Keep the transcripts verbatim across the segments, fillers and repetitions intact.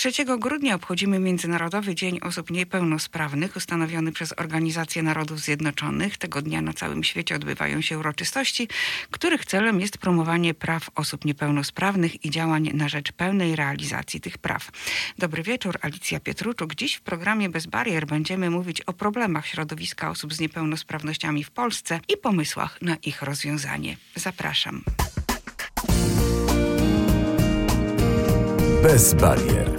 trzeciego grudnia obchodzimy Międzynarodowy Dzień Osób Niepełnosprawnych, ustanowiony przez Organizację Narodów Zjednoczonych. Tego dnia na całym świecie odbywają się uroczystości, których celem jest promowanie praw osób niepełnosprawnych i działań na rzecz pełnej realizacji tych praw. Dobry wieczór, Alicja Pietruczuk. Dziś w programie Bez Barier będziemy mówić o problemach środowiska osób z niepełnosprawnościami w Polsce i pomysłach na ich rozwiązanie. Zapraszam. Bez barier.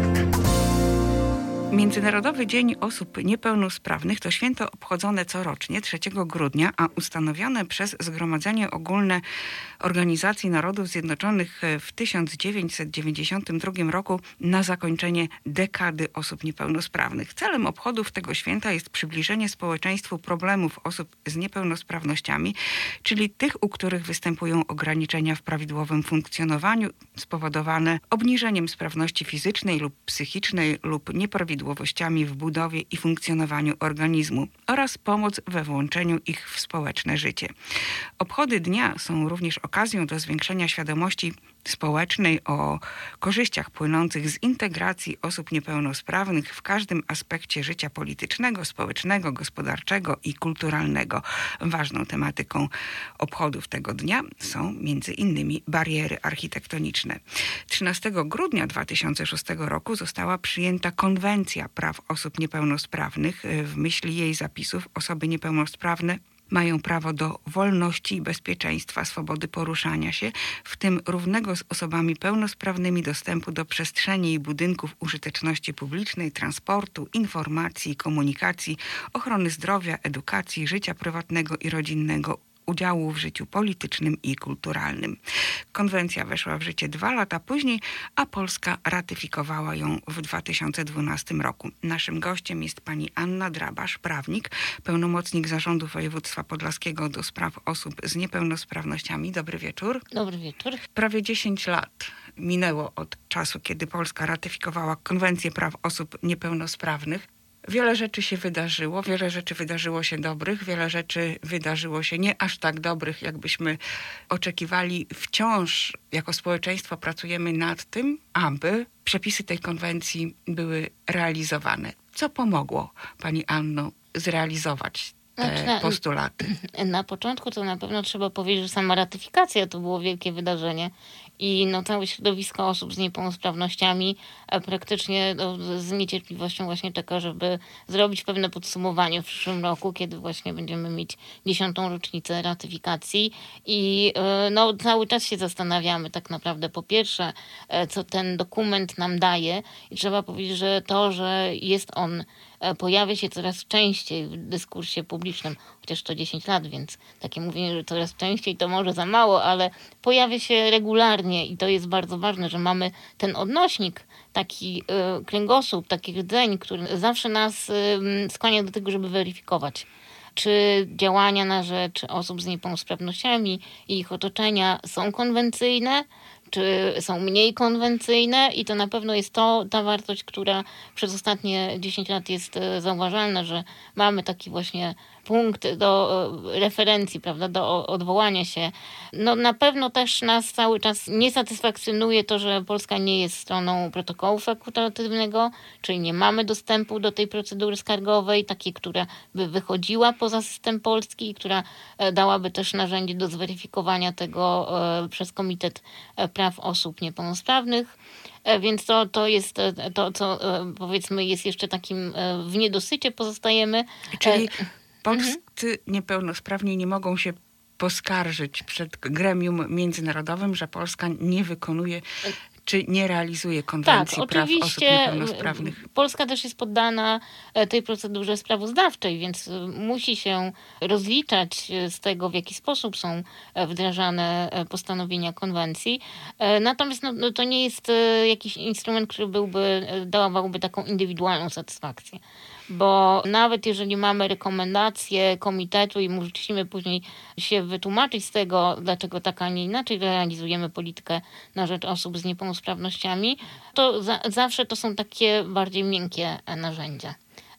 Międzynarodowy Dzień Osób Niepełnosprawnych to święto obchodzone corocznie trzeciego grudnia, a ustanowione przez Zgromadzenie Ogólne Organizacji Narodów Zjednoczonych w tysiąc dziewięćset dziewięćdziesiątym drugim roku na zakończenie dekady osób niepełnosprawnych. Celem obchodów tego święta jest przybliżenie społeczeństwu problemów osób z niepełnosprawnościami, czyli tych, u których występują ograniczenia w prawidłowym funkcjonowaniu spowodowane obniżeniem sprawności fizycznej lub psychicznej lub nieprawidłowościami w budowie i funkcjonowaniu organizmu oraz pomoc we włączeniu ich w społeczne życie. Obchody dnia są również okazją do zwiększenia świadomości społecznej o korzyściach płynących z integracji osób niepełnosprawnych w każdym aspekcie życia politycznego, społecznego, gospodarczego i kulturalnego. Ważną tematyką obchodów tego dnia są między innymi bariery architektoniczne. trzynastego grudnia dwa tysiące szóstego roku została przyjęta Konwencja Praw Osób Niepełnosprawnych. W myśl jej zapisów osoby niepełnosprawne mają prawo do wolności i bezpieczeństwa, swobody poruszania się, w tym równego z osobami pełnosprawnymi dostępu do przestrzeni i budynków użyteczności publicznej, transportu, informacji, komunikacji, ochrony zdrowia, edukacji, życia prywatnego i rodzinnego, udziału w życiu politycznym i kulturalnym. Konwencja weszła w życie dwa lata później, a Polska ratyfikowała ją w dwa tysiące dwunastym roku. Naszym gościem jest pani Anna Drabasz, prawnik, pełnomocnik Zarządu Województwa Podlaskiego do spraw osób z niepełnosprawnościami. Dobry wieczór. Dobry wieczór. Prawie dziesięć lat minęło od czasu, kiedy Polska ratyfikowała Konwencję Praw Osób Niepełnosprawnych. Wiele rzeczy się wydarzyło, wiele rzeczy wydarzyło się dobrych, wiele rzeczy wydarzyło się nie aż tak dobrych, jakbyśmy oczekiwali. Wciąż jako społeczeństwo pracujemy nad tym, aby przepisy tej konwencji były realizowane. Co pomogło pani Anno zrealizować te Znaczy, na, postulaty? Na początku to na pewno trzeba powiedzieć, że sama ratyfikacja to było wielkie wydarzenie i no, całe środowisko osób z niepełnosprawnościami praktycznie no, z niecierpliwością właśnie czeka, żeby zrobić pewne podsumowanie w przyszłym roku, kiedy właśnie będziemy mieć dziesiątą rocznicę ratyfikacji i no, cały czas się zastanawiamy tak naprawdę po pierwsze, co ten dokument nam daje i trzeba powiedzieć, że to, że jest on pojawia się coraz częściej w dyskursie publicznym, chociaż to dziesięć lat, więc takie mówienie, że coraz częściej to może za mało, ale pojawia się regularnie i to jest bardzo ważne, że mamy ten odnośnik, taki y, kręgosłup, taki rdzeń, który zawsze nas y, skłania do tego, żeby weryfikować, czy działania na rzecz osób z niepełnosprawnościami i ich otoczenia są konwencyjne, czy są mniej konwencyjne i to na pewno jest to ta wartość, która przez ostatnie dziesięć lat jest zauważalna, że mamy taki właśnie punkt do referencji, prawda, do odwołania się. No na pewno też nas cały czas nie satysfakcjonuje to, że Polska nie jest stroną protokołu fakultatywnego, czyli nie mamy dostępu do tej procedury skargowej, takiej, która by wychodziła poza system polski i która dałaby też narzędzie do zweryfikowania tego przez Komitet Praw Osób Niepełnosprawnych. Więc to, to jest to, co powiedzmy jest jeszcze takim w niedosycie pozostajemy. Czyli polscy mhm. niepełnosprawni nie mogą się poskarżyć przed gremium międzynarodowym, że Polska nie wykonuje czy nie realizuje konwencji tak, praw osób niepełnosprawnych. Polska też jest poddana tej procedurze sprawozdawczej, więc musi się rozliczać z tego, w jaki sposób są wdrażane postanowienia konwencji. Natomiast no, to nie jest jakiś instrument, który byłby, dawałby taką indywidualną satysfakcję. Bo nawet jeżeli mamy rekomendacje komitetu i musimy później się wytłumaczyć z tego, dlaczego tak, a nie inaczej realizujemy politykę na rzecz osób z niepełnosprawnościami, to za, zawsze to są takie bardziej miękkie narzędzia.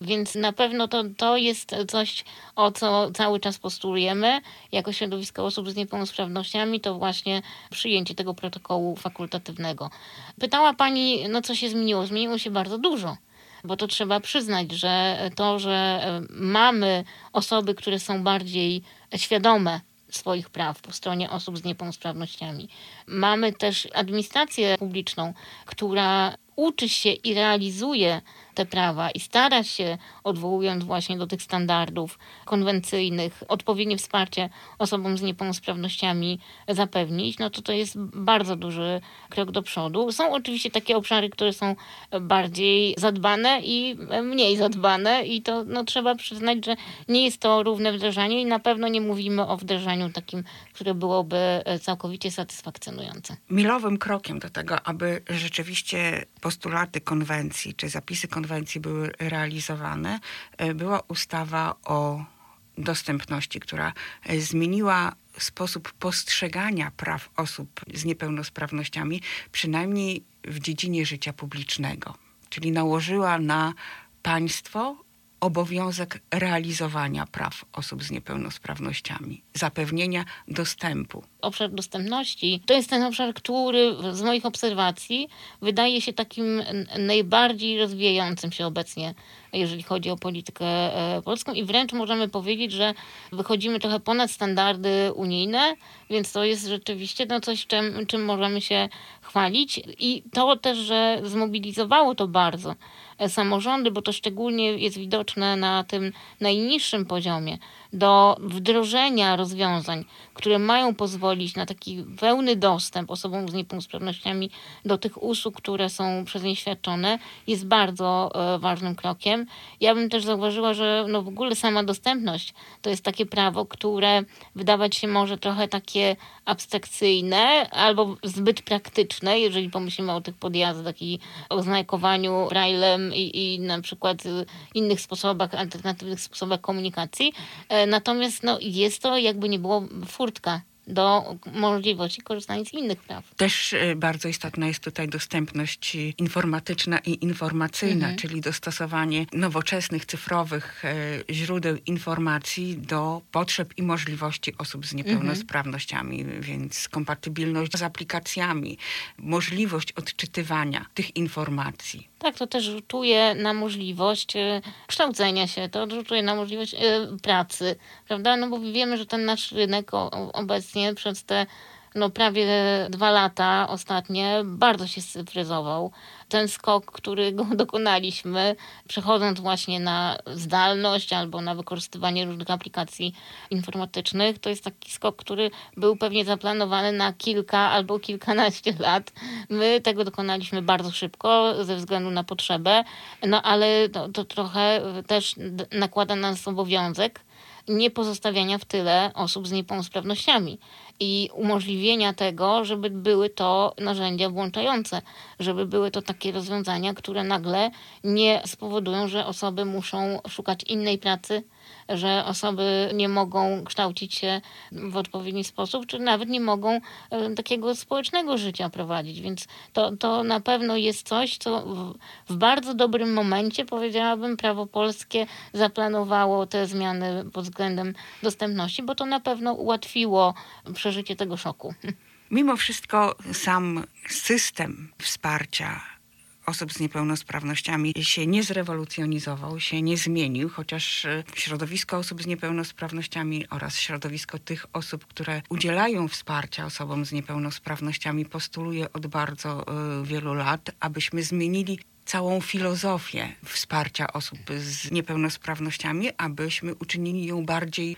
Więc na pewno to, to jest coś, o co cały czas postulujemy jako środowisko osób z niepełnosprawnościami, to właśnie przyjęcie tego protokołu fakultatywnego. Pytała pani, no co się zmieniło? Zmieniło się bardzo dużo. Bo to trzeba przyznać, że to, że mamy osoby, które są bardziej świadome swoich praw po stronie osób z niepełnosprawnościami. Mamy też administrację publiczną, która uczy się i realizuje te prawa i stara się, odwołując właśnie do tych standardów konwencyjnych, odpowiednie wsparcie osobom z niepełnosprawnościami zapewnić, no to to jest bardzo duży krok do przodu. Są oczywiście takie obszary, które są bardziej zadbane i mniej zadbane i to no, trzeba przyznać, że nie jest to równe wdrażanie i na pewno nie mówimy o wdrażaniu takim, które byłoby całkowicie satysfakcjonujące. Milowym krokiem do tego, aby rzeczywiście postulaty konwencji czy zapisy konwencji były realizowane, była ustawa o dostępności, która zmieniła sposób postrzegania praw osób z niepełnosprawnościami, przynajmniej w dziedzinie życia publicznego. Czyli nałożyła na państwo obowiązek realizowania praw osób z niepełnosprawnościami, zapewnienia dostępu. Obszar dostępności to jest ten obszar, który z moich obserwacji wydaje się takim najbardziej rozwijającym się obecnie, jeżeli chodzi o politykę polską i wręcz możemy powiedzieć, że wychodzimy trochę ponad standardy unijne, więc to jest rzeczywiście no coś, czym, czym możemy się chwalić i to też, że zmobilizowało to bardzo samorządy, bo to szczególnie jest widoczne na tym najniższym poziomie, do wdrożenia rozwiązań, które mają pozwolić na taki pełny dostęp osobom z niepełnosprawnościami do tych usług, które są przez nie świadczone, jest bardzo e, ważnym krokiem. Ja bym też zauważyła, że no w ogóle sama dostępność to jest takie prawo, które wydawać się może trochę takie abstrakcyjne albo zbyt praktyczne, jeżeli pomyślimy o tych podjazdach i o znakowaniu braillem i, i na przykład innych sposobach, alternatywnych sposobach komunikacji. Natomiast no, jest to jakby nie było furtka do możliwości korzystania z innych praw. Też bardzo istotna jest tutaj dostępność informatyczna i informacyjna, mhm. czyli dostosowanie nowoczesnych, cyfrowych źródeł informacji do potrzeb i możliwości osób z niepełnosprawnościami, mhm. więc kompatybilność z aplikacjami, możliwość odczytywania tych informacji. Tak, to też rzutuje na możliwość kształcenia się, to rzutuje na możliwość pracy, prawda? No bo wiemy, że ten nasz rynek obecnie przez te no prawie dwa lata ostatnie bardzo się scyfryzował. Ten skok, którego dokonaliśmy, przechodząc właśnie na zdalność albo na wykorzystywanie różnych aplikacji informatycznych, to jest taki skok, który był pewnie zaplanowany na kilka albo kilkanaście lat. My tego dokonaliśmy bardzo szybko ze względu na potrzebę, no ale to, to trochę też nakłada na nas obowiązek nie pozostawiania w tyle osób z niepełnosprawnościami i umożliwienia tego, żeby były to narzędzia włączające, żeby były to takie rozwiązania, które nagle nie spowodują, że osoby muszą szukać innej pracy, że osoby nie mogą kształcić się w odpowiedni sposób, czy nawet nie mogą e, takiego społecznego życia prowadzić. Więc to, to na pewno jest coś, co w, w bardzo dobrym momencie, powiedziałabym, prawo polskie zaplanowało te zmiany pod względem dostępności, bo to na pewno ułatwiło przeżycie tego szoku. Mimo wszystko sam system wsparcia osób z niepełnosprawnościami się nie zrewolucjonizował, się nie zmienił, chociaż środowisko osób z niepełnosprawnościami oraz środowisko tych osób, które udzielają wsparcia osobom z niepełnosprawnościami postuluje od bardzo y, wielu lat, abyśmy zmienili całą filozofię wsparcia osób z niepełnosprawnościami, abyśmy uczynili ją bardziej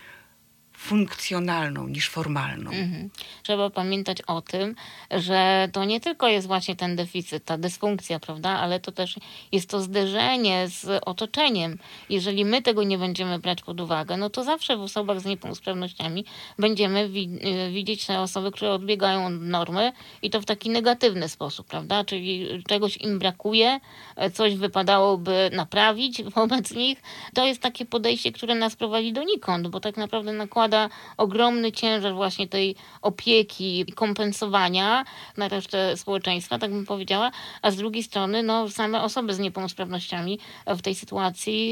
funkcjonalną niż formalną. Mhm. Trzeba pamiętać o tym, że to nie tylko jest właśnie ten deficyt, ta dysfunkcja, prawda, ale to też jest to zderzenie z otoczeniem. Jeżeli my tego nie będziemy brać pod uwagę, no to zawsze w osobach z niepełnosprawnościami będziemy wi- widzieć te osoby, które odbiegają od normy i to w taki negatywny sposób, prawda, czyli czegoś im brakuje, coś wypadałoby naprawić wobec nich. To jest takie podejście, które nas prowadzi donikąd, bo tak naprawdę nakłada nakłada ogromny ciężar właśnie tej opieki i kompensowania na resztę społeczeństwa, tak bym powiedziała, a z drugiej strony no, same osoby z niepełnosprawnościami w tej sytuacji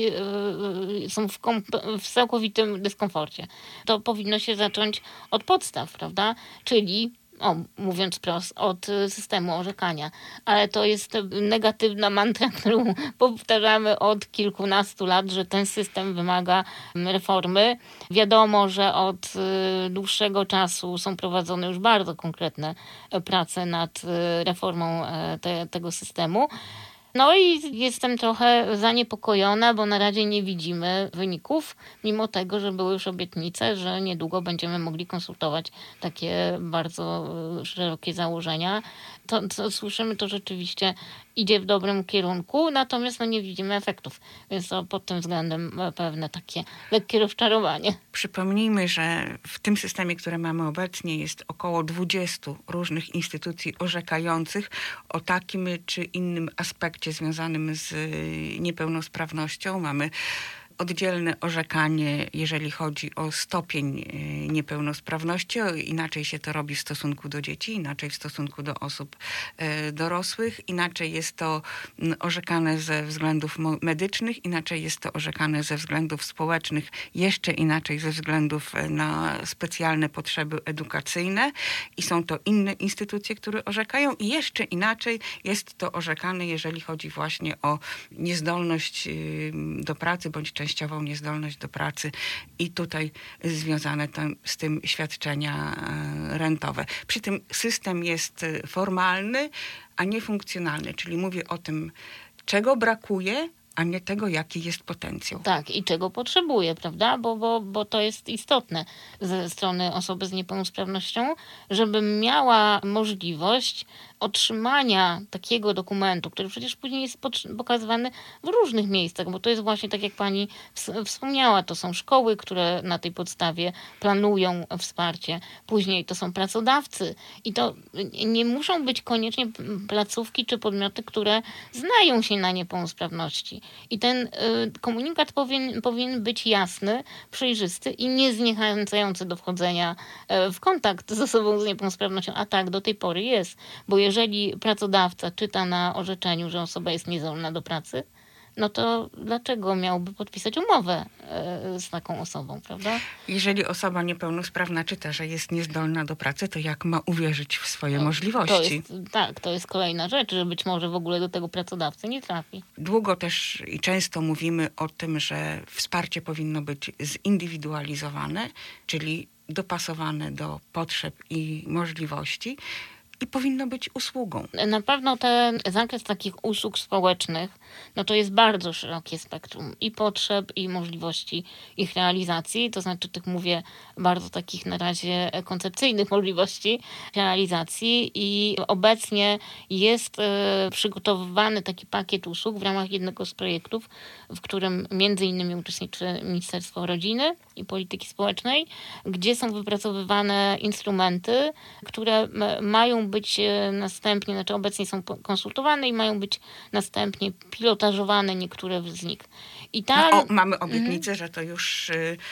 yy, są w, komp- w całkowitym dyskomforcie. To powinno się zacząć od podstaw, prawda? Czyli O, mówiąc wprost, od systemu orzekania. Ale to jest negatywna mantra, którą powtarzamy od kilkunastu lat, że ten system wymaga reformy. Wiadomo, że od dłuższego czasu są prowadzone już bardzo konkretne prace nad reformą te, tego systemu. No i jestem trochę zaniepokojona, bo na razie nie widzimy wyników, mimo tego, że były już obietnice, że niedługo będziemy mogli konsultować takie bardzo szerokie założenia. To, co słyszymy, to rzeczywiście idzie w dobrym kierunku, natomiast no nie widzimy efektów, więc to pod tym względem pewne takie lekkie rozczarowanie. Przypomnijmy, że w tym systemie, który mamy obecnie, jest około dwudziestu różnych instytucji orzekających o takim czy innym aspekcie związanym z niepełnosprawnością. Mamy oddzielne orzekanie, jeżeli chodzi o stopień niepełnosprawności. Inaczej się to robi w stosunku do dzieci, inaczej w stosunku do osób dorosłych. Inaczej jest to orzekane ze względów medycznych, inaczej jest to orzekane ze względów społecznych, jeszcze inaczej ze względów na specjalne potrzeby edukacyjne i są to inne instytucje, które orzekają i jeszcze inaczej jest to orzekane, jeżeli chodzi właśnie o niezdolność do pracy bądź częściową niezdolność do pracy i tutaj związane tam, z tym świadczenia rentowe. Przy tym system jest formalny, a nie funkcjonalny, czyli mówię o tym, czego brakuje, a nie tego, jaki jest potencjał. Tak, i czego potrzebuje, prawda? Bo, bo, bo to jest istotne ze strony osoby z niepełnosprawnością, żeby miała możliwość otrzymania takiego dokumentu, który przecież później jest pokazywany w różnych miejscach, bo to jest właśnie tak, jak pani wspomniała, to są szkoły, które na tej podstawie planują wsparcie. Później to są pracodawcy i to nie muszą być koniecznie placówki czy podmioty, które znają się na niepełnosprawności. I ten y, komunikat powinien, powinien być jasny, przejrzysty i niezniechęcający do wchodzenia y, w kontakt z osobą z niepełnosprawnością. A tak do tej pory jest, bo jeżeli pracodawca czyta na orzeczeniu, że osoba jest niezdolna do pracy, no to dlaczego miałby podpisać umowę y, z taką osobą, prawda? Jeżeli osoba niepełnosprawna czyta, że jest niezdolna do pracy, to jak ma uwierzyć w swoje no, możliwości? To jest, tak, to jest kolejna rzecz, że być może w ogóle do tego pracodawcy nie trafi. Długo też i często mówimy o tym, że wsparcie powinno być zindywidualizowane, czyli dopasowane do potrzeb i możliwości. I powinno być usługą. Na pewno ten zakres takich usług społecznych, no to jest bardzo szerokie spektrum i potrzeb, i możliwości ich realizacji. To znaczy, tych mówię, bardzo takich na razie koncepcyjnych możliwości realizacji i obecnie jest y, przygotowywany taki pakiet usług w ramach jednego z projektów, w którym między innymi uczestniczy Ministerstwo Rodziny i Polityki Społecznej, gdzie są wypracowywane instrumenty, które m- mają być następnie, znaczy obecnie są konsultowane i mają być następnie pilotażowane niektóre z nich. I tam, no, o, mamy obietnicę, mm. że to już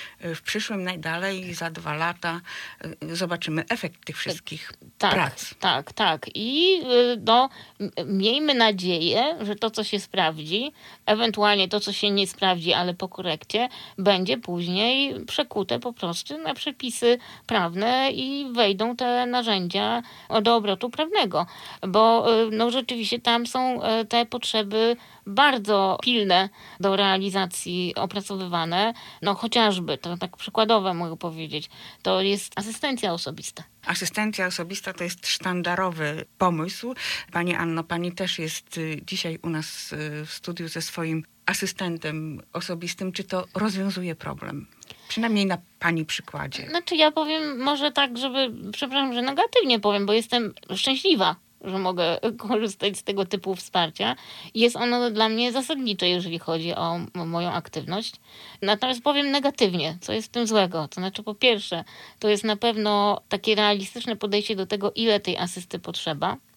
w przyszłym najdalej za dwa lata zobaczymy efekt tych wszystkich tak, prac. Tak, tak. I no, miejmy nadzieję, że to, co się sprawdzi, ewentualnie to, co się nie sprawdzi, ale po korekcie, będzie później przekute po prostu na przepisy prawne i wejdą te narzędzia do obrotu prawnego, bo no, rzeczywiście tam są te potrzeby bardzo pilne do realizacji opracowywane. No chociażby, to tak przykładowe mogę powiedzieć, to jest asystencja osobista. Asystencja osobista to jest sztandarowy pomysł. Pani Anno, pani też jest dzisiaj u nas w studiu ze swoim asystentem osobistym. Czy to rozwiązuje problem? Przynajmniej na pani przykładzie. Znaczy ja powiem może tak, żeby, przepraszam, że negatywnie powiem, bo jestem szczęśliwa, że mogę korzystać z tego typu wsparcia. Jest ono dla mnie zasadnicze, jeżeli chodzi o moją aktywność. Natomiast powiem negatywnie, co jest w tym złego. To znaczy, po pierwsze, to jest na pewno takie realistyczne podejście do tego, ile tej asysty potrzeba.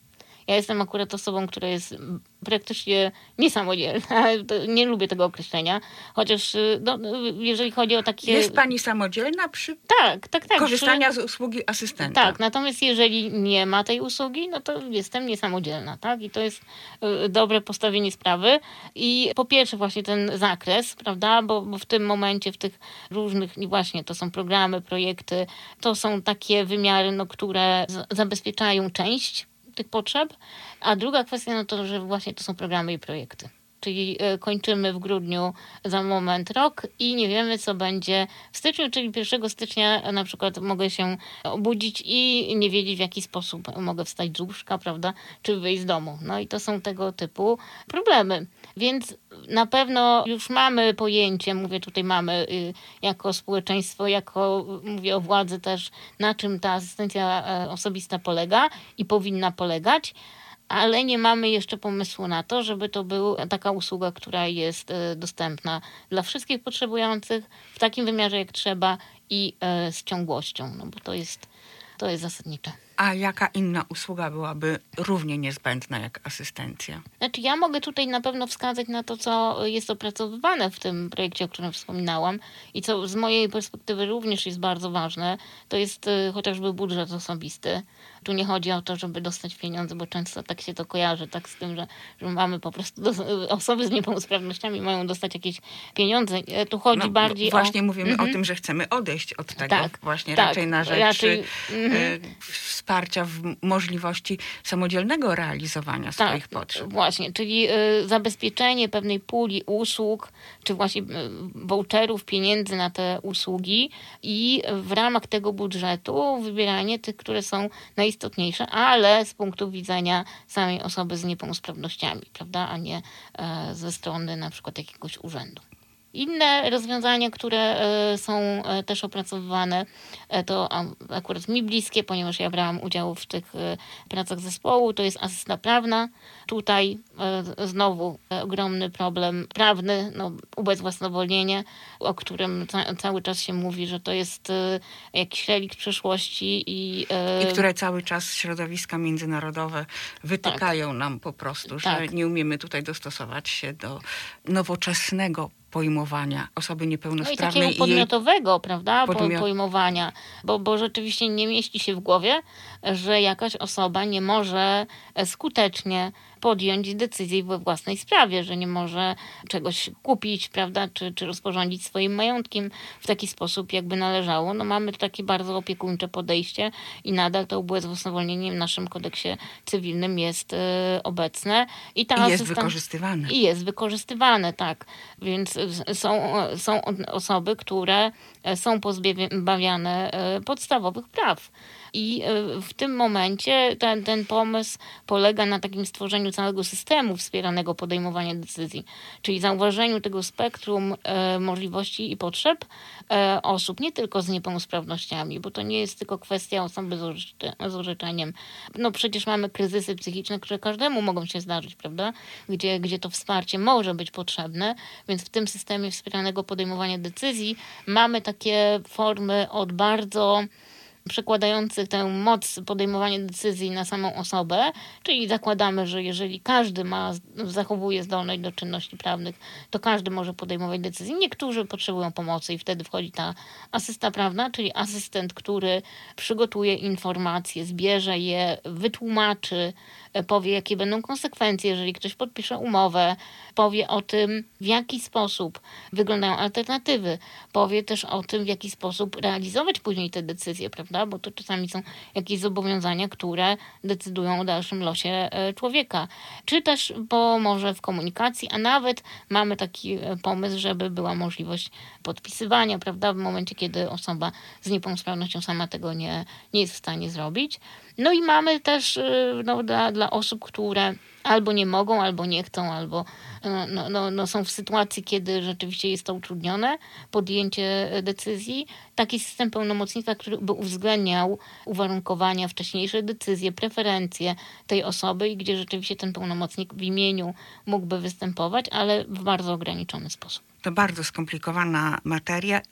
Ja jestem akurat osobą, która jest praktycznie niesamodzielna. Nie lubię tego określenia, chociaż no, jeżeli chodzi o takie... Jest pani samodzielna przy tak, tak, tak, korzystania przy... z usługi asystenta? Tak, natomiast jeżeli nie ma tej usługi, no to jestem niesamodzielna, tak? I to jest y, dobre postawienie sprawy. I po pierwsze właśnie ten zakres, prawda? Bo, bo w tym momencie, w tych różnych, właśnie to są programy, projekty, to są takie wymiary, no, które z- zabezpieczają część tych potrzeb, a druga kwestia, no to, że właśnie to są programy i projekty. Czyli y, kończymy w grudniu za moment rok i nie wiemy, co będzie w styczniu, czyli pierwszego stycznia na przykład mogę się obudzić i nie wiedzieć, w jaki sposób mogę wstać z łóżka, prawda, czy wyjść z domu. No i to są tego typu problemy. Więc na pewno już mamy pojęcie, mówię tutaj mamy y, jako społeczeństwo, jako mówię o władzy też, na czym ta asystencja e, osobista polega i powinna polegać, ale nie mamy jeszcze pomysłu na to, żeby to była taka usługa, która jest e, dostępna dla wszystkich potrzebujących w takim wymiarze, jak trzeba i e, z ciągłością, no bo to jest, to jest zasadnicze. A jaka inna usługa byłaby równie niezbędna jak asystencja? Znaczy ja mogę tutaj na pewno wskazać na to, co jest opracowywane w tym projekcie, o którym wspominałam i co z mojej perspektywy również jest bardzo ważne, to jest y, chociażby budżet osobisty. Tu nie chodzi o to, żeby dostać pieniądze, bo często tak się to kojarzy, tak z tym, że, że mamy po prostu, do, osoby z niepełnosprawnościami mają dostać jakieś pieniądze. Tu chodzi No, bardziej właśnie o... mówimy Mhm. o tym, że chcemy odejść od tego Tak, właśnie tak, raczej na rzecz raczej, e, mhm. wsparcia w możliwości samodzielnego realizowania swoich potrzeb. Właśnie, czyli y, zabezpieczenie pewnej puli usług, czy właśnie y, voucherów, pieniędzy na te usługi i w ramach tego budżetu wybieranie tych, które są najistotniejsze, ale z punktu widzenia samej osoby z niepełnosprawnościami, prawda, a nie e, ze strony na przykład jakiegoś urzędu. Inne rozwiązania, które e, są e, też opracowywane, e, to a, akurat mi bliskie, ponieważ ja brałam udział w tych e, pracach zespołu, to jest asysta prawna. Tutaj e, znowu e, ogromny problem prawny, no, ubezwłasnowolnienie, o którym ca- cały czas się mówi, że to jest e, jakiś relikt przeszłości. I, e, I które cały czas środowiska międzynarodowe wytykają tak. nam po prostu, że tak. nie umiemy tutaj dostosować się do nowoczesnego pojmowania osoby niepełnosprawnej. No i takiego podmiotowego, jej... prawda, Podmiot... pojmowania, bo, bo rzeczywiście nie mieści się w głowie, że jakaś osoba nie może skutecznie podjąć decyzji we własnej sprawie, że nie może czegoś kupić, prawda, czy, czy rozporządzić swoim majątkiem w taki sposób, jakby należało. No mamy takie bardzo opiekuńcze podejście i nadal to ubezwłasnowolnienie w naszym kodeksie cywilnym jest y, obecne. I, ta I jest asystent... wykorzystywane. I jest wykorzystywane, tak. Więc są, są osoby, które są pozbawiane podstawowych praw. I w tym momencie ten, ten pomysł polega na takim stworzeniu całego systemu wspieranego podejmowania decyzji, czyli zauważeniu tego spektrum e, możliwości i potrzeb e, osób, nie tylko z niepełnosprawnościami, bo to nie jest tylko kwestia osoby z, orze- z orzeczeniem. No przecież mamy kryzysy psychiczne, które każdemu mogą się zdarzyć, prawda? Gdzie, gdzie to wsparcie może być potrzebne, więc w tym systemie wspieranego podejmowania decyzji mamy takie formy od bardzo przekładających tę moc podejmowania decyzji na samą osobę, czyli zakładamy, że jeżeli każdy ma, zachowuje zdolność do czynności prawnych, to każdy może podejmować decyzje. Niektórzy potrzebują pomocy i wtedy wchodzi ta asysta prawna, czyli asystent, który przygotuje informacje, zbierze je, wytłumaczy, powie, jakie będą konsekwencje, jeżeli ktoś podpisze umowę, powie o tym, w jaki sposób wyglądają alternatywy, powie też o tym, w jaki sposób realizować później te decyzje, prawda? Bo to czasami są jakieś zobowiązania, które decydują o dalszym losie człowieka. Czy też pomoże w komunikacji, a nawet mamy taki pomysł, żeby była możliwość podpisywania, prawda? W momencie, kiedy osoba z niepełnosprawnością sama tego nie, nie jest w stanie zrobić. No i mamy też no, dla, dla osób, które albo nie mogą, albo nie chcą, albo no, no, no są w sytuacji, kiedy rzeczywiście jest to utrudnione, podjęcie decyzji. Taki system pełnomocnictwa, który by uwzględniał uwarunkowania, wcześniejsze decyzje, preferencje tej osoby i gdzie rzeczywiście ten pełnomocnik w imieniu mógłby występować, ale w bardzo ograniczony sposób. To bardzo skomplikowana materia i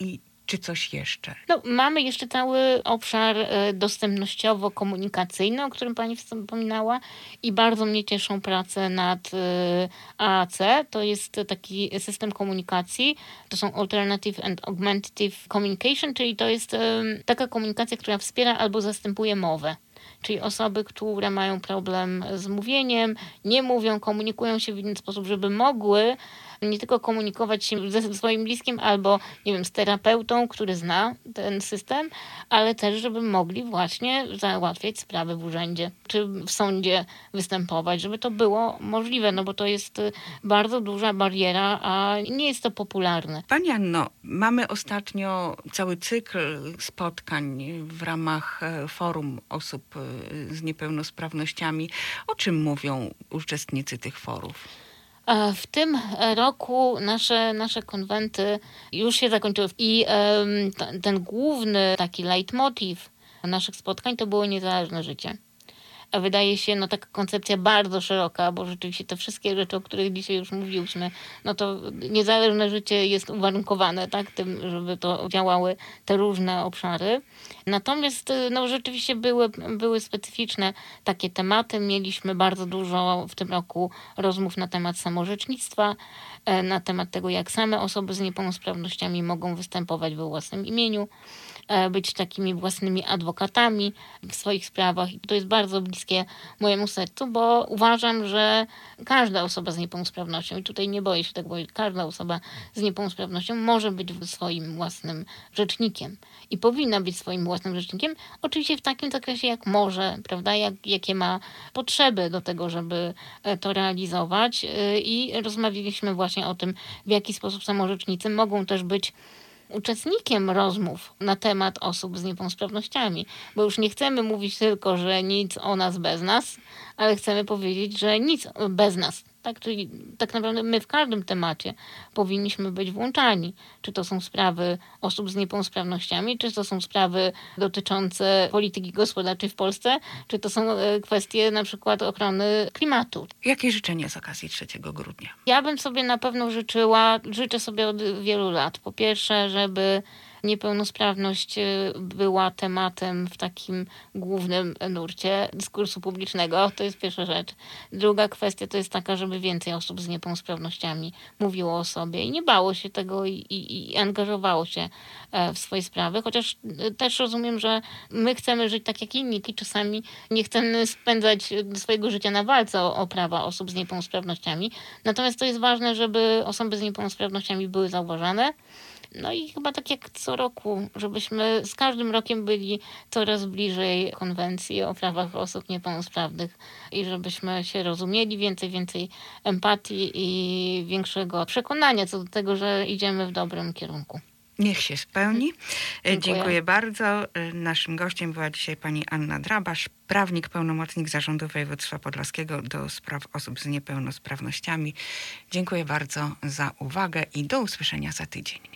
czy coś jeszcze? No, mamy jeszcze cały obszar dostępnościowo-komunikacyjny, o którym pani wspominała i bardzo mnie cieszą prace nad A A C. To jest taki system komunikacji. To są Alternative and Augmentative Communication, czyli to jest taka komunikacja, która wspiera albo zastępuje mowę. Czyli osoby, które mają problem z mówieniem, nie mówią, komunikują się w inny sposób, żeby mogły nie tylko komunikować się ze swoim bliskim albo, nie wiem, z terapeutą, który zna ten system, ale też, żeby mogli właśnie załatwiać sprawy w urzędzie, czy w sądzie występować, żeby to było możliwe, no bo to jest bardzo duża bariera, a nie jest to popularne. Pani Anno, mamy ostatnio cały cykl spotkań w ramach Forum Osób z Niepełnosprawnościami. O czym mówią uczestnicy tych forów? W tym roku nasze, nasze konwenty już się zakończyły i um, ten główny taki leitmotiv naszych spotkań to było niezależne życie. A wydaje się, no taka koncepcja bardzo szeroka, bo rzeczywiście te wszystkie rzeczy, o których dzisiaj już mówiłyśmy, no to niezależne życie jest uwarunkowane, tak, tym, żeby to działały te różne obszary. Natomiast no rzeczywiście były, były specyficzne takie tematy. Mieliśmy bardzo dużo w tym roku rozmów na temat samorzecznictwa, na temat tego, jak same osoby z niepełnosprawnościami mogą występować we własnym imieniu, być takimi własnymi adwokatami w swoich sprawach. I to jest bardzo bliskie mojemu sercu, bo uważam, że każda osoba z niepełnosprawnością, i tutaj nie boję się tego powiedzieć, każda osoba z niepełnosprawnością może być swoim własnym rzecznikiem i powinna być swoim własnym rzecznikiem, oczywiście w takim zakresie, jak może, prawda, jak, jakie ma potrzeby do tego, żeby to realizować. I rozmawialiśmy właśnie o tym, w jaki sposób samorzecznicy mogą też być uczestnikiem rozmów na temat osób z niepełnosprawnościami, bo już nie chcemy mówić tylko, że nic o nas bez nas, ale chcemy powiedzieć, że nic bez nas. Tak, czyli tak naprawdę my w każdym temacie powinniśmy być włączani. Czy to są sprawy osób z niepełnosprawnościami, czy to są sprawy dotyczące polityki gospodarczej w Polsce, czy to są kwestie na przykład ochrony klimatu. Jakie życzenia z okazji trzeciego grudnia? Ja bym sobie na pewno życzyła, życzę sobie od wielu lat. Po pierwsze, żeby niepełnosprawność była tematem w takim głównym nurcie dyskursu publicznego. To jest pierwsza rzecz. Druga kwestia to jest taka, żeby więcej osób z niepełnosprawnościami mówiło o sobie i nie bało się tego i, i, i angażowało się w swoje sprawy. Chociaż też rozumiem, że my chcemy żyć tak jak inni i czasami nie chcemy spędzać swojego życia na walce o, o prawa osób z niepełnosprawnościami. Natomiast to jest ważne, żeby osoby z niepełnosprawnościami były zauważane. No i chyba tak jak co roku, żebyśmy z każdym rokiem byli coraz bliżej konwencji o prawach osób niepełnosprawnych i żebyśmy się rozumieli, więcej, więcej empatii i większego przekonania co do tego, że idziemy w dobrym kierunku. Niech się spełni. Dziękuję. Dziękuję bardzo. Naszym gościem była dzisiaj pani Anna Drabasz, prawnik, pełnomocnik Zarządu Województwa Podlaskiego do spraw osób z niepełnosprawnościami. Dziękuję bardzo za uwagę i do usłyszenia za tydzień.